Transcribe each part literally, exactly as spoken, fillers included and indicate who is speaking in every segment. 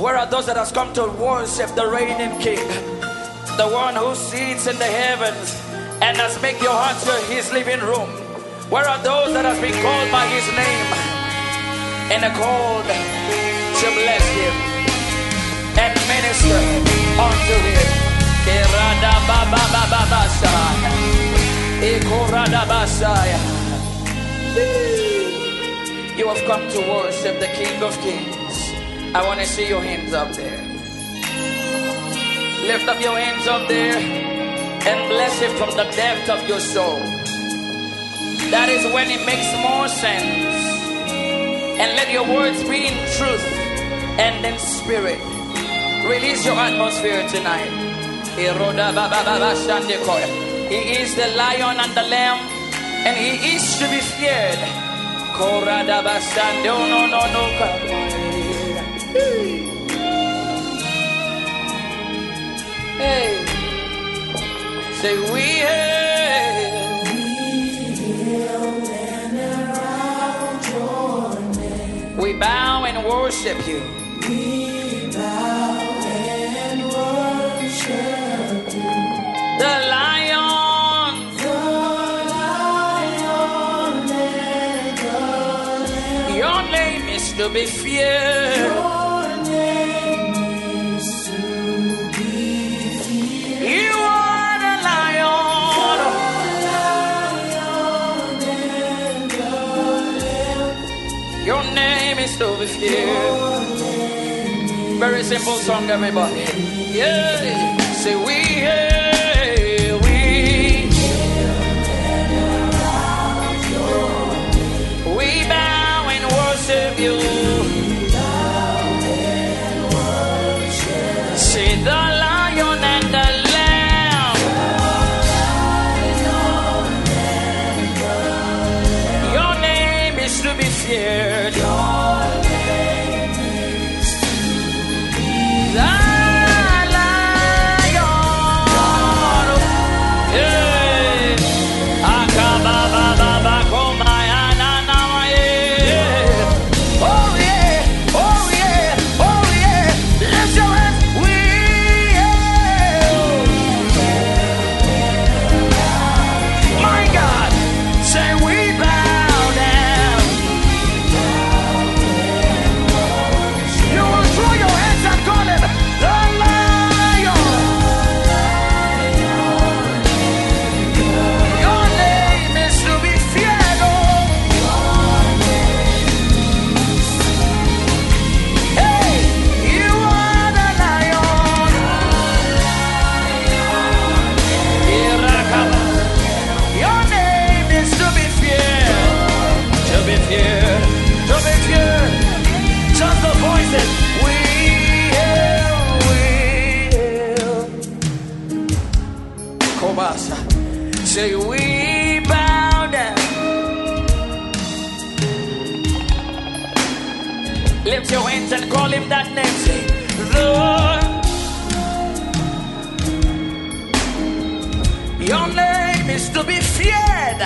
Speaker 1: Where are those that has come to worship the reigning King, the one who sits in the heavens and has made your heart his living room? Where are those that has been called by his name and are called to bless him and minister unto him? You have come to worship the King of Kings. I want to see your hands up there. Lift up your hands up there and bless him from the depth of your soul. That is when it makes more sense. And let your words be in truth and in spirit. Release your atmosphere tonight. He is the lion and the lamb, and he is to be feared. Hey, say we hail, we bow and worship you.
Speaker 2: We bow and worship you.
Speaker 1: The lion,
Speaker 2: the lion and the lamb.
Speaker 1: Your name is to be feared.
Speaker 2: Your name is to be feared.
Speaker 1: You are the lion,
Speaker 2: the lion and the lamb.
Speaker 1: your name is to be feared. Very simple song, everybody. Yeah, say we hail, we we bow and worship you. Say the lion and the lamb. Your name is to be feared. Say we bow down. Lift your hands and call him that name. Say, Lord, your name is to be feared.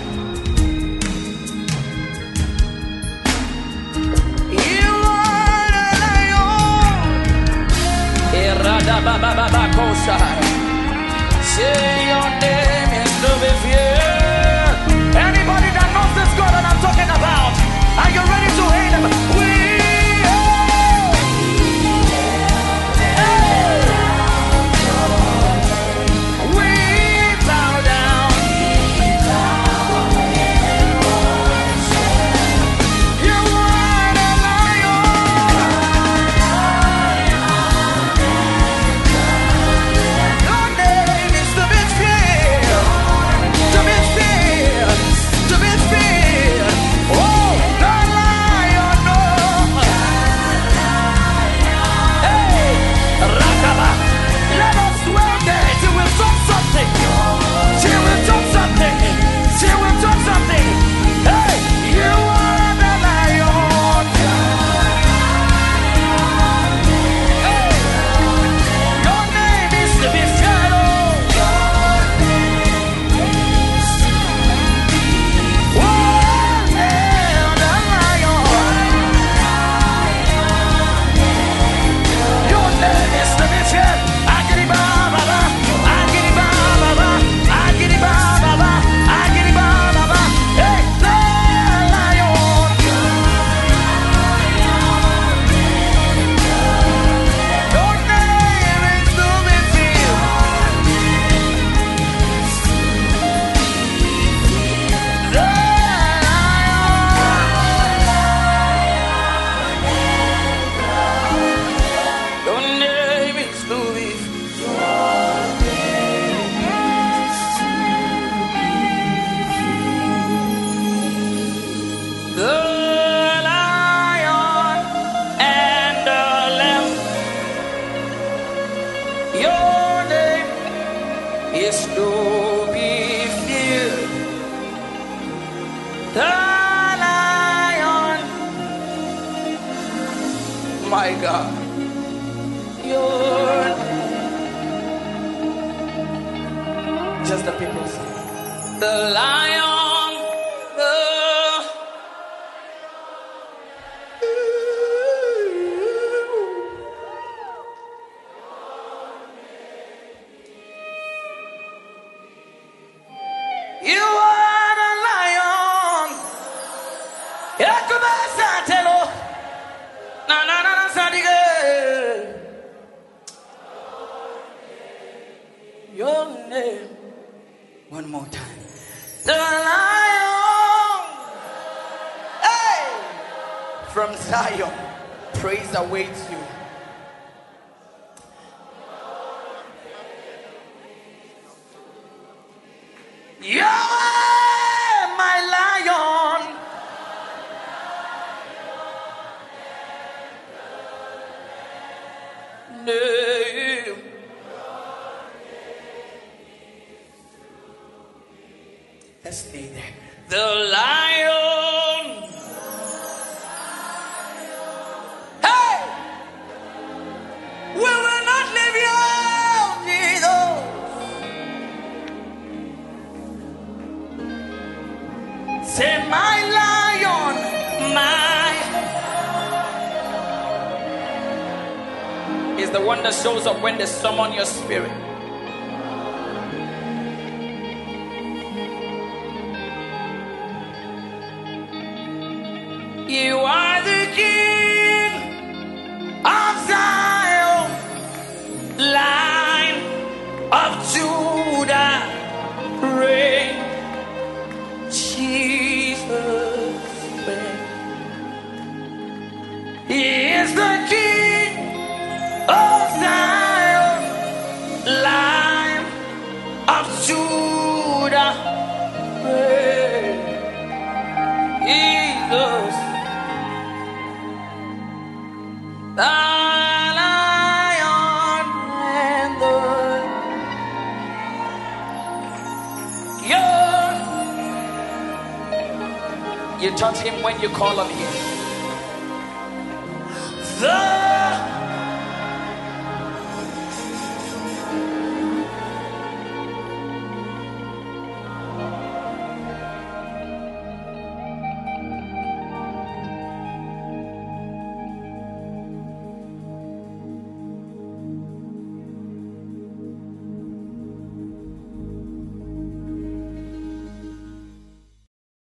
Speaker 1: You are the lion. Say your name is to be feared. Anybody that knows this God that I'm talking about, are you ready to hail him? We hail. Hey. We bow down. You are the lion. Your name is to be feared. is to be feared. The lion, my God, your just the people say, the lion, the you are the lion. Yakubasatelo. Na na na na sadige. Your name. One more time. The lion. Hey! From Zion. Praise awaits you. You are my lion. Name. Let's stay there. The lion. Hey! We will not leave you, Jesus. Say, my lion, my is the one that shows up when they summon your spirit. You are the King of Zion, Lion of Judah, reign. Jesus, He is the King of Zion, Lion of Judah, Jesus, the Lion and the young. You touch Him when you call on Him. The